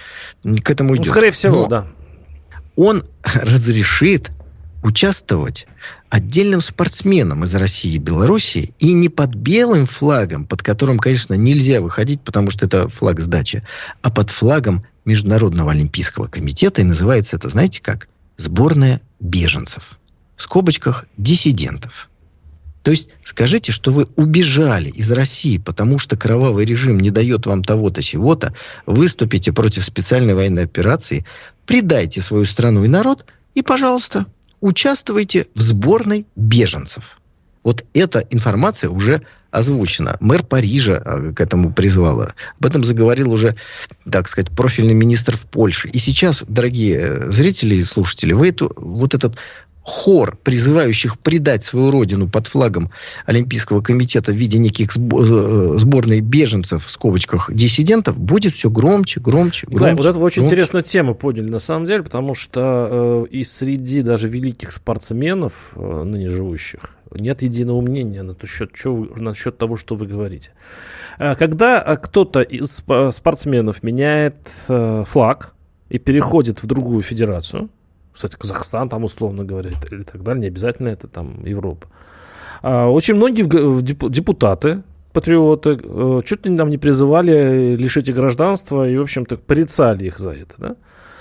к этому идет. Скорее всего, но да. Он разрешит участвовать отдельным спортсменам из России и Белоруссии, и не под белым флагом, под которым, конечно, нельзя выходить, потому что это флаг сдачи, а под флагом Международного олимпийского комитета, и называется это, знаете как? Сборная беженцев. В скобочках диссидентов. То есть скажите, что вы убежали из России, потому что кровавый режим не дает вам того-то, сего-то, выступите против специальной военной операции, предайте свою страну и народ, и, пожалуйста, участвуйте в сборной беженцев. Вот эта информация уже озвучена. Мэр Парижа к этому призвала. Об этом заговорил уже, так сказать, профильный министр в Польше. И сейчас, дорогие зрители и слушатели, вы вот этот хор, призывающих предать свою родину под флагом Олимпийского комитета в виде неких сборной беженцев, в скобочках, диссидентов, будет все громче. Да, вот это вы очень интересную тему подняли, на самом деле, потому что и среди даже великих спортсменов, ныне живущих, нет единого мнения насчет того, что вы говорите. Когда кто-то из спортсменов меняет флаг и переходит в другую федерацию, кстати, Казахстан, там, условно говоря, или так далее, не обязательно это там Европа. Очень многие депутаты, патриоты, чуть ли нам не призывали лишить их гражданства и, в общем-то, порицали их за это, да?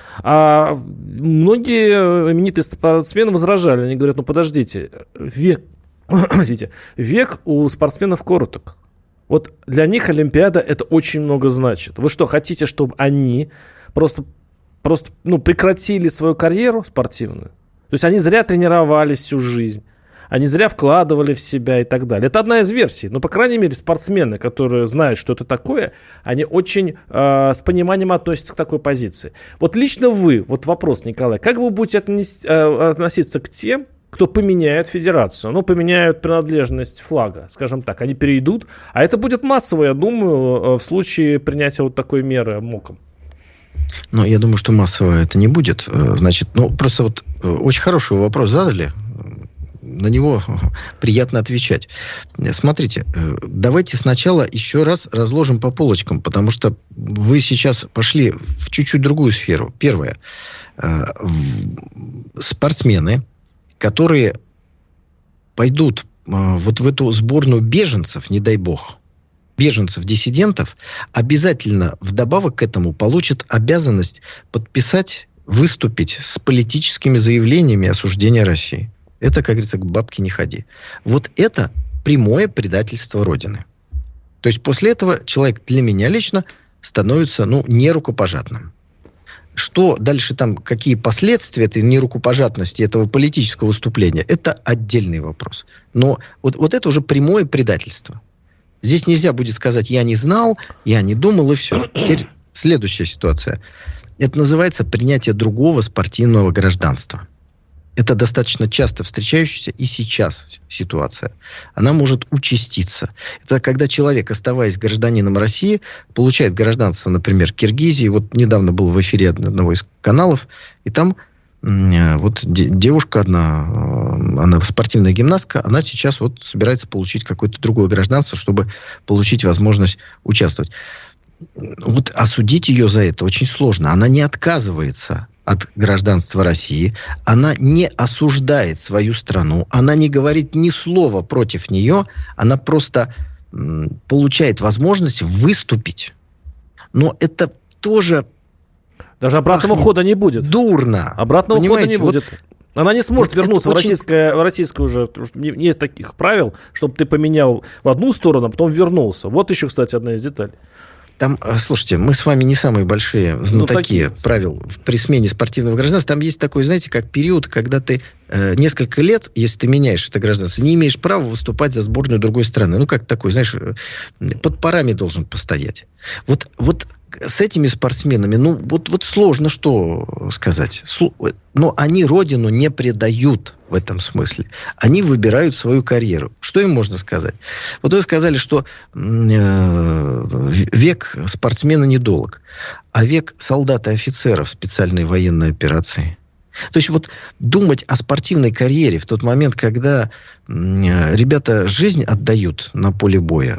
А многие именитые спортсмены возражали. Они говорят, ну, подождите, век у спортсменов короток. Вот для них Олимпиада это очень много значит. Вы что, хотите, чтобы они просто прекратили свою карьеру спортивную? То есть они зря тренировались всю жизнь, они зря вкладывали в себя и так далее. Это одна из версий. Но, по крайней мере, спортсмены, которые знают, что это такое, они очень с пониманием относятся к такой позиции. Вот лично вы, вот вопрос, Николай, как вы будете относиться к тем, кто поменяет федерацию, поменяют принадлежность флага, скажем так, они перейдут, а это будет массово, я думаю, в случае принятия вот такой меры МОКом. Но я думаю, что массово это не будет. Значит, просто вот очень хороший вопрос задали. На него приятно отвечать. Смотрите, давайте сначала еще раз разложим по полочкам, потому что вы сейчас пошли в чуть-чуть другую сферу. Первое. Спортсмены, которые пойдут вот в эту сборную беженцев, не дай бог, беженцев-диссидентов, обязательно вдобавок к этому получат обязанность подписать, выступить с политическими заявлениями осуждения России. Это, как говорится, к бабке не ходи. Вот это прямое предательство Родины. То есть после этого человек для меня лично становится, нерукопожатным. Что дальше там, какие последствия этой нерукопожатности, этого политического выступления, это отдельный вопрос. Но вот это уже прямое предательство. Здесь нельзя будет сказать, я не знал, я не думал, и все. Теперь следующая ситуация. Это называется принятие другого спортивного гражданства. Это достаточно часто встречающаяся и сейчас ситуация. Она может участиться. Это когда человек, оставаясь гражданином России, получает гражданство, например, Киргизии. Вот недавно был в эфире одного из каналов, и там вот девушка одна, она спортивная гимнастка, она сейчас вот собирается получить какое-то другое гражданство, чтобы получить возможность участвовать. Вот осудить ее за это очень сложно. Она не отказывается от гражданства России, она не осуждает свою страну, она не говорит ни слова против нее, она просто получает возможность выступить. Но это тоже... Даже обратного хода не будет. Дурно. Обратного хода не будет. Она не сможет вернуться в российскую уже, потому что нет таких правил, чтобы ты поменял в одну сторону, а потом вернулся. Вот еще, кстати, одна из деталей. Там, слушайте, мы с вами не самые большие знатоки правил при смене спортивного гражданства. Там есть такой, знаете, как период, когда ты несколько лет, если ты меняешь это гражданство, не имеешь права выступать за сборную другой страны. Как такой, знаешь, под парами должен постоять. Вот с этими спортсменами, вот сложно что сказать. Но они родину не предают в этом смысле. Они выбирают свою карьеру. Что им можно сказать? Вот вы сказали, что век спортсмена недолг, а век солдат и офицеров специальной военной операции. То есть вот думать о спортивной карьере в тот момент, когда ребята жизнь отдают на поле боя,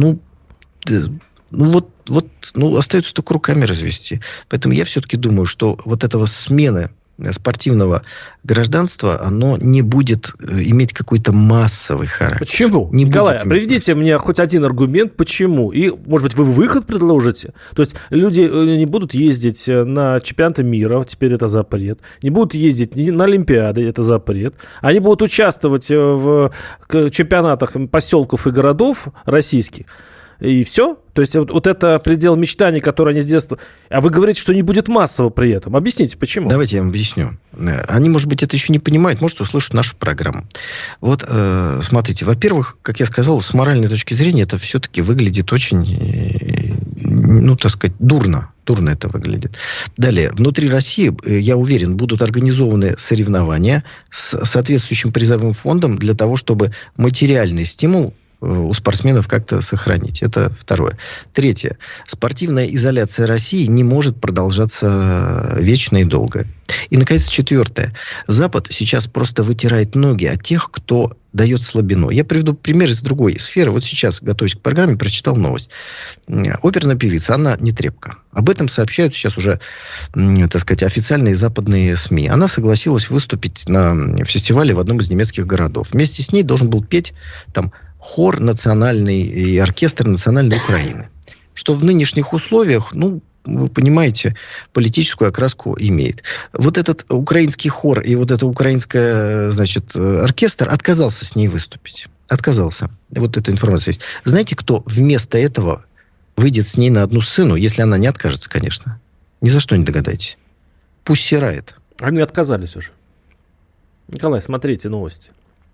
остается только руками развести. Поэтому я все-таки думаю, что вот этого смены спортивного гражданства, оно не будет иметь какой-то массовый характер. Почему? Николай, приведите мне хоть один аргумент, почему. И, может быть, вы выход предложите? То есть люди не будут ездить на чемпионаты мира, теперь это запрет. Не будут ездить на Олимпиады, это запрет. Они будут участвовать в чемпионатах поселков и городов российских. И все? То есть вот это предел мечтаний, которые они с детства... А вы говорите, что не будет массово при этом. Объясните, почему? Давайте я вам объясню. Они, может быть, это еще не понимают, может, услышат нашу программу. Вот, смотрите, во-первых, как я сказал, с моральной точки зрения это все-таки выглядит очень, дурно. Дурно это выглядит. Далее, внутри России, я уверен, будут организованы соревнования с соответствующим призовым фондом для того, чтобы материальный стимул у спортсменов как-то сохранить. Это второе. Третье. Спортивная изоляция России не может продолжаться вечно и долго. И, наконец, четвертое. Запад сейчас просто вытирает ноги от тех, кто дает слабину. Я приведу пример из другой сферы. Вот сейчас, готовясь к программе, прочитал новость. Оперная певица Анна Нетребко. Об этом сообщают сейчас уже, официальные западные СМИ. Она согласилась выступить на фестивале в одном из немецких городов. Вместе с ней должен был петь там хор национальный и оркестр национальной Украины. Что в нынешних условиях, вы понимаете, политическую окраску имеет. Вот этот украинский хор и вот это украинское, оркестр отказался с ней выступить. Отказался. Вот эта информация есть. Знаете, кто вместо этого выйдет с ней на одну сцену, если она не откажется, конечно? Ни за что не догадаетесь. Pussy Riot. Они отказались уже. Николай, смотрите новости.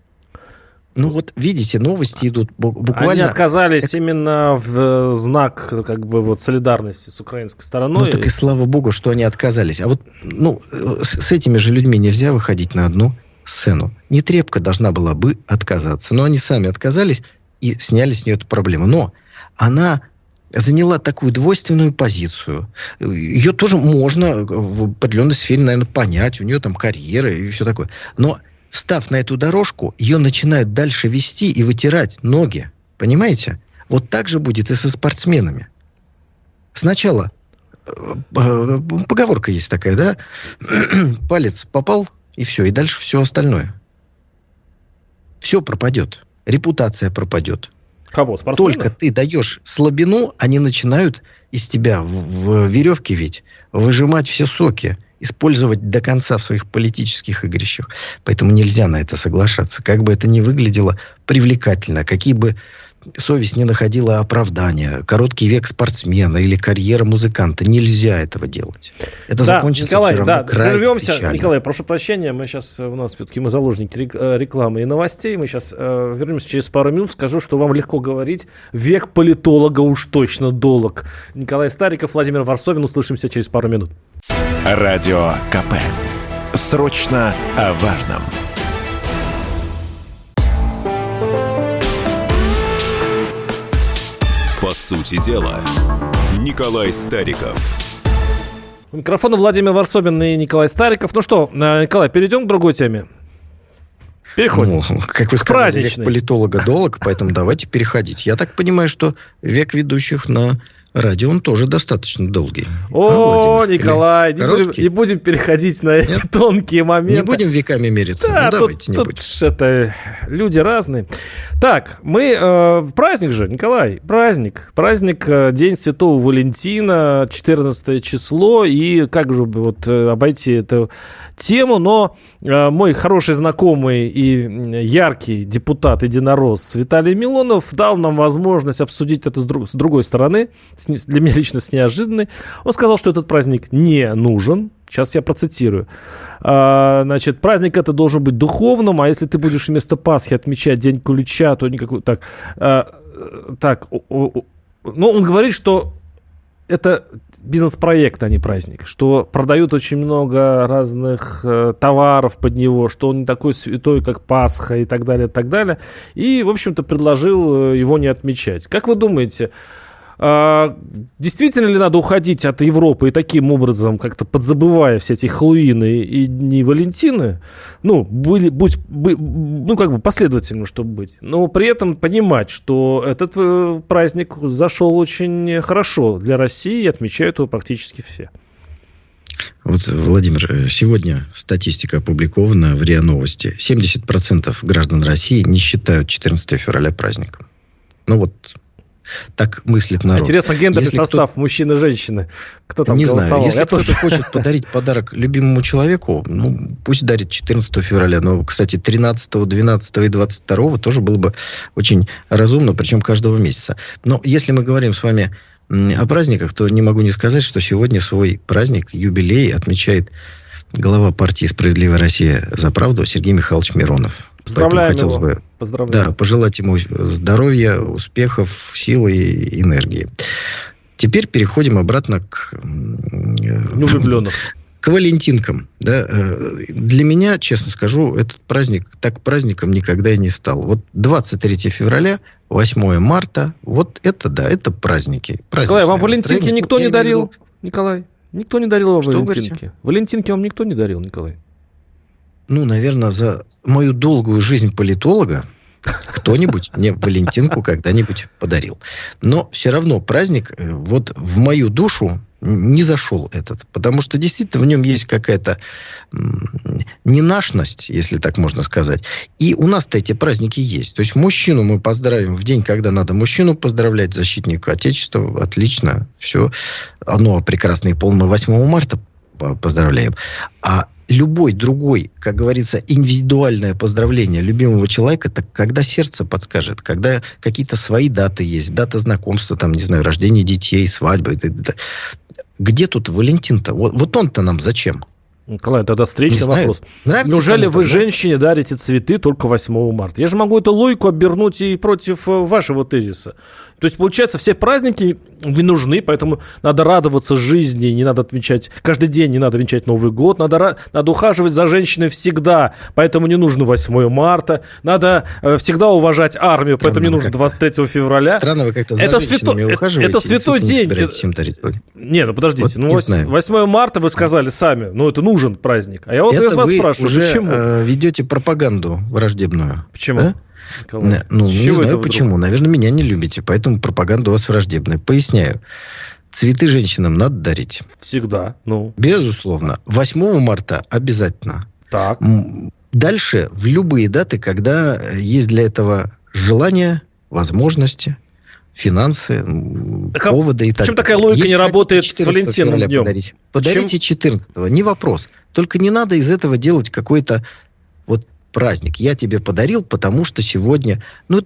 Видите, новости идут буквально... Они отказались именно в знак, солидарности с украинской стороной. Так и слава богу, что они отказались. А вот, с этими же людьми нельзя выходить на одну сцену. Нетребко должна была бы отказаться. Но они сами отказались и сняли с нее эту проблему. Но она заняла такую двойственную позицию. Ее тоже можно в определенной сфере, наверное, понять. У нее там карьера и все такое. Но... Встав на эту дорожку, ее начинают дальше вести и вытирать ноги. Понимаете? Вот так же будет и со спортсменами. Сначала, поговорка есть такая, да? Палец попал, и все. И дальше все остальное. Все пропадет. Репутация пропадет. Кого? Спортсменов? Только ты даешь слабину, они начинают из тебя в веревке ведь выжимать все соки. Использовать до конца в своих политических игрищах. Поэтому нельзя на это соглашаться. Как бы это ни выглядело привлекательно, какие бы совесть не находила оправдания, короткий век спортсмена или карьера музыканта, нельзя этого делать. Это закончится Николай, все равно крайне печально. Николай, прошу прощения, мы заложники рекламы и новостей. Мы сейчас вернемся через пару минут. Скажу, что вам легко говорить. Век политолога уж точно долг. Николай Стариков, Владимир Варсобин. Услышимся через пару минут. Радио КП. Срочно о важном. По сути дела, Николай Стариков. У микрофона Владимир Варсобин и Николай Стариков. Ну что, Николай, перейдем к другой теме. Переходим. Как вы сказали, век политолога долг, поэтому давайте переходить. Я так понимаю, что век ведущих на радио, он тоже достаточно долгий. Николай, не будем переходить на эти тонкие моменты. Не будем веками мериться. Да, давайте не будем. Это люди разные. Так, мы... праздник же, Николай, праздник. Праздник, День Святого Валентина, 14 число. И как же обойти эту тему, но мой хороший знакомый и яркий депутат-единорос Виталий Милонов дал нам возможность обсудить это с другой стороны, для меня лично с неожиданной. Он сказал, что этот праздник не нужен. Сейчас я процитирую. Праздник это должен быть духовным, а если ты будешь вместо Пасхи отмечать День Кулича, то никакой... он говорит, что это бизнес-проект, а не праздник, что продают очень много разных товаров под него, что он не такой святой, как Пасха и так далее, и, в общем-то, предложил его не отмечать. Как вы думаете, действительно ли надо уходить от Европы и таким образом, как-то подзабывая все эти Хэллоуины и Дни Валентины, последовательно, чтобы быть, но при этом понимать, что этот праздник зашел очень хорошо для России и отмечают его практически все? Вот, Владимир, сегодня статистика опубликована в РИА Новости. 70% граждан России не считают 14 февраля праздником. Так мыслит народ. Интересно, гендерный состав мужчин и женщины. Кто там не голосовал? Знаю. Если кто-то хочет подарить подарок любимому человеку, пусть дарит 14 февраля. Но, кстати, 13, 12 и 22 тоже было бы очень разумно, причем каждого месяца. Но если мы говорим с вами о праздниках, то не могу не сказать, что сегодня свой праздник, юбилей отмечает глава партии «Справедливая Россия за правду» Сергей Михайлович Миронов. Поздравляем хотелось его. бы Поздравляем. пожелать ему здоровья, успехов, силы и энергии. Теперь переходим обратно к влюбленных. К валентинкам. Да. Для меня, честно скажу, этот праздник так праздником никогда и не стал. Вот 23 февраля, 8 марта, вот это, да, это праздники. Николай, вам валентинки никто не дарил? Николай, никто не дарил вам валентинки? Валентинки вам никто не дарил, Николай? Наверное, за мою долгую жизнь политолога кто-нибудь мне валентинку когда-нибудь подарил. Но все равно праздник вот в мою душу не зашел этот. Потому что действительно в нем есть какая-то ненашность, если так можно сказать. И у нас-то эти праздники есть. То есть мужчину мы поздравим в день, когда надо мужчину поздравлять, защитника Отечества. Отлично. Все. Оно прекрасно и полно 8 марта поздравляем. А любой другой, как говорится, индивидуальное поздравление любимого человека, это когда сердце подскажет, когда какие-то свои даты есть, дата знакомства, рождения детей, свадьбы. Где тут Валентин-то? Вот он-то нам зачем? Николай, тогда встречный вопрос. Неужели вы женщине дарите цветы только 8 марта? Я же могу эту логику обернуть и против вашего тезиса. То есть, получается, все праздники не нужны, поэтому надо радоваться жизни, не надо отмечать, каждый день не надо отмечать Новый год, надо ухаживать за женщиной всегда, поэтому не нужно 8 марта, надо всегда уважать армию, поэтому не нужно 23 февраля. Странно вы как-то за женщинами ухаживаете. Это святой день. Подождите, 8 марта вы сказали сами, это нужен праздник. А я вас спрашиваю, почему? Вы ведете пропаганду враждебную. Почему? Да? Не знаю почему. Наверное, меня не любите, поэтому пропаганда у вас враждебная. Поясняю. Цветы женщинам надо дарить. Всегда. Безусловно. 8 марта обязательно. Так. Дальше в любые даты, когда есть для этого желание, возможности, финансы, поводы и так далее. Почему такая логика не работает с Валентином днем? Подарите 14-го, не вопрос. Только не надо из этого делать какой-то праздник. Я тебе подарил, потому что сегодня...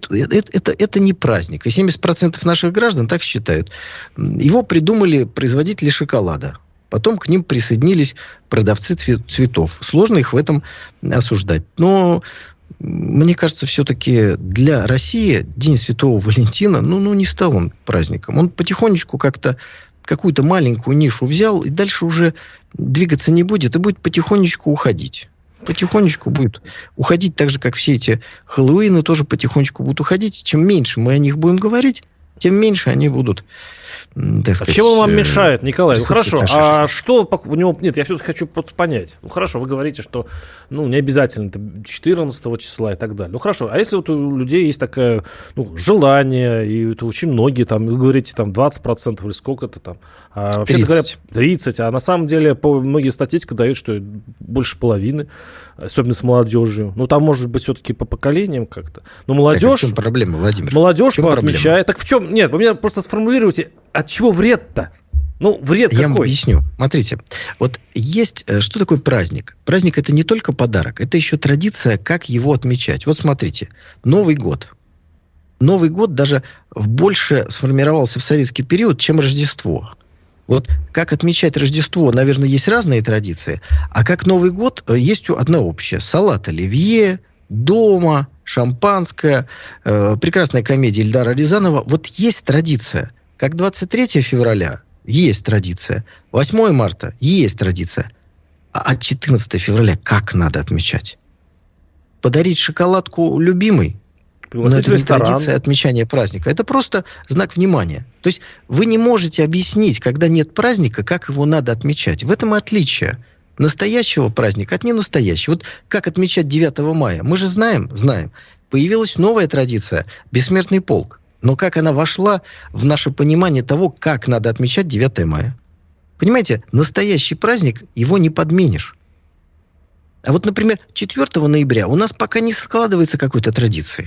это не праздник. И 70% наших граждан так считают. Его придумали производители шоколада. Потом к ним присоединились продавцы цветов. Сложно их в этом осуждать. Но мне кажется, все-таки для России День Святого Валентина, не стал он праздником. Он потихонечку как-то какую-то маленькую нишу взял, и дальше уже двигаться не будет, и будет потихонечку уходить. Потихонечку будет уходить, так же, как все эти Хэллоуины тоже потихонечку будут уходить. Чем меньше мы о них будем говорить, тем меньше они будут, так сказать... Чего вам мешает, Николай? Хорошо, а что в него... Нет, я все-таки хочу понять. Хорошо, вы говорите, что не обязательно это 14 числа и так далее. Хорошо, а если у людей есть такое желание, и это очень многие, вы говорите, 20% или сколько-то там, а вообще-то говоря, 30%, а на самом деле многие статистика дают, что больше половины, особенно с молодежью. Там может быть все-таки по поколениям как-то. Но молодежь... Так, в чем проблема, Владимир? Молодежь отмечает. Так в чем... Нет, вы меня просто сформулируйте, от чего вред-то? Вред какой? Я вам объясню. Смотрите, есть... Что такое праздник? Праздник – это не только подарок, это еще традиция, как его отмечать. Смотрите, Новый год. Новый год даже больше сформировался в советский период, чем Рождество. Как отмечать Рождество, наверное, есть разные традиции, а как Новый год есть одна общая. Салат оливье, дома, шампанское, прекрасная комедия Эльдара Рязанова. Есть традиция. Как 23 февраля есть традиция. 8 марта есть традиция. А 14 февраля как надо отмечать? Подарить шоколадку любимой? Но это не традиция отмечания праздника. Это просто знак внимания. То есть вы не можете объяснить, когда нет праздника, как его надо отмечать. В этом и отличие настоящего праздника от ненастоящего. Вот как отмечать 9 мая? Мы же знаем. Появилась новая традиция – бессмертный полк. Но как она вошла в наше понимание того, как надо отмечать 9 мая? Понимаете, настоящий праздник, его не подменишь. А вот, например, 4 ноября у нас пока не складывается какой-то традиции.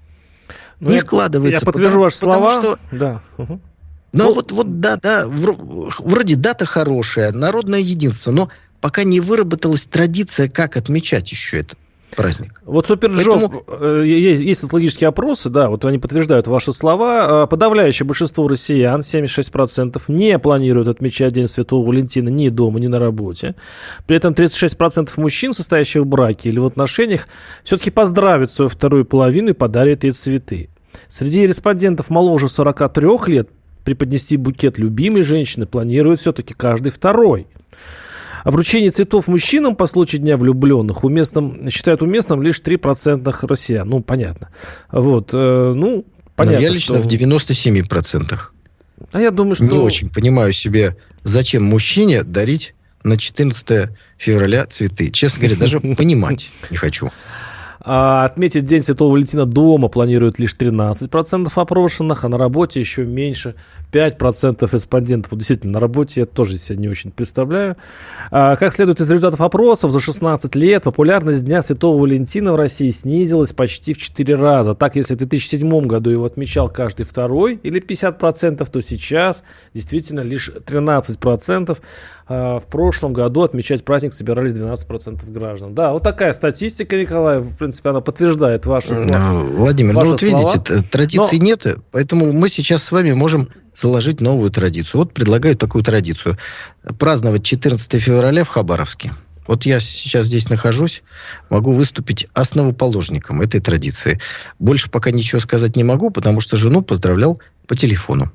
Не складывается. Я подтвержу ваши слова. Что... Да. Ну, да, вроде дата хорошая, народное единство, но пока не выработалась традиция, как отмечать еще этот праздник. Вот Суперджоп, есть социологические опросы, да, вот они подтверждают ваши слова. Подавляющее большинство россиян, 76%, не планируют отмечать День Святого Валентина ни дома, ни на работе. При этом 36% мужчин, состоящих в браке или в отношениях, все-таки поздравят свою вторую половину и подарят ей цветы. Среди респондентов моложе 43 лет преподнести букет любимой женщины планирует все-таки каждый второй. А вручение цветов мужчинам по случаю Дня влюбленных считают уместным лишь 3% россиян. Ну, понятно. Понятно. Но я лично в 97%. А я думаю, что... Не очень понимаю себе, зачем мужчине дарить на 14 февраля цветы. Честно говоря, даже понимать не хочу. А отметить День Святого Валентина дома планируют лишь 13% опрошенных, а на работе еще меньше 5% респондентов. Вот действительно, на работе я тоже себя не очень представляю. Как следует из результатов опросов, за 16 лет популярность Дня Святого Валентина в России снизилась почти в 4 раза. Так, если в 2007 году его отмечал каждый второй или 50%, то сейчас действительно лишь 13%. В прошлом году отмечать праздник собирались 12% граждан. Да, вот такая статистика, Николай. В принципе, она подтверждает ваши слова. Владимир, видите, традиций нет, поэтому мы сейчас с вами можем заложить новую традицию. Вот предлагаю такую традицию. Праздновать 14 февраля в Хабаровске. Вот я сейчас здесь нахожусь, могу выступить основоположником этой традиции. Больше пока ничего сказать не могу, потому что жену поздравлял по телефону.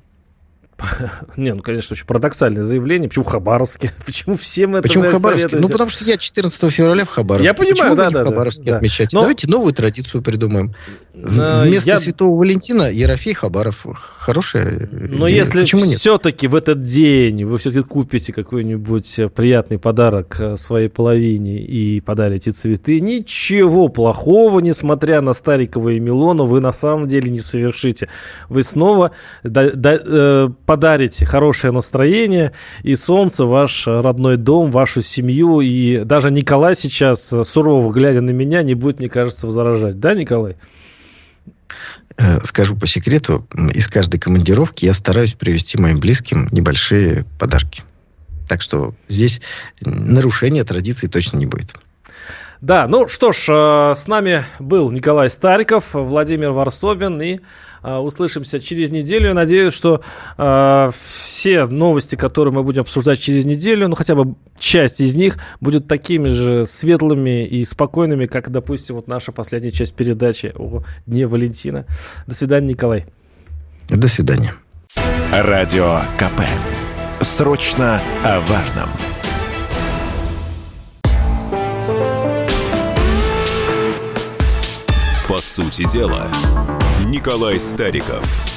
Конечно, очень парадоксальное заявление. Почему в Хабаровске? Почему всем это Почему в Хабаровске? Потому что я 14 февраля в Хабаровске. Я понимаю, Почему в Хабаровске отмечать? Давайте новую традицию придумаем. Вместо Святого Валентина Ерофей Хабаров. Хорошая идея. Но если все-таки в этот день вы все-таки купите какой-нибудь приятный подарок своей половине и подарите цветы, ничего плохого, несмотря на Старикова и Милону, вы на самом деле не совершите. Вы снова подарите хорошее настроение и солнце, ваш родной дом, вашу семью. И даже Николай сейчас, сурово глядя на меня, не будет, мне кажется, возражать. Да, Николай? Скажу по секрету, из каждой командировки я стараюсь привезти моим близким небольшие подарки. Так что здесь нарушения традиций точно не будет. Да, ну что ж, с нами был Николай Стариков, Владимир Варсобин, и услышимся через неделю. Я надеюсь, что все новости, которые мы будем обсуждать через неделю, хотя бы часть из них, будут такими же светлыми и спокойными, как, допустим, вот наша последняя часть передачи о Дне Валентина. До свидания, Николай. До свидания. Радио КП. Срочно о важном. По сути дела, Николай Стариков.